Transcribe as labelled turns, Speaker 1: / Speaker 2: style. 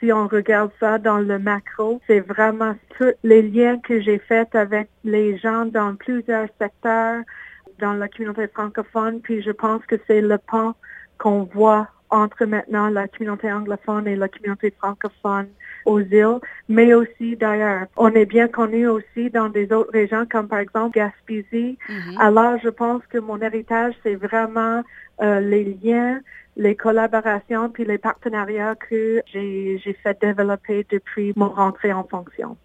Speaker 1: si on regarde ça dans le macro, c'est vraiment tous les liens que j'ai faits avec les gens dans plusieurs secteurs dans la communauté francophone, puis je pense que c'est le pont qu'on voit entre maintenant la communauté anglophone et la communauté francophone aux îles, mais aussi d'ailleurs. On est bien connu aussi dans des autres régions, comme par exemple Gaspésie. Alors, je pense que mon héritage, c'est vraiment les liens, les collaborations, puis les partenariats que j'ai fait développer depuis mon rentrée en fonction.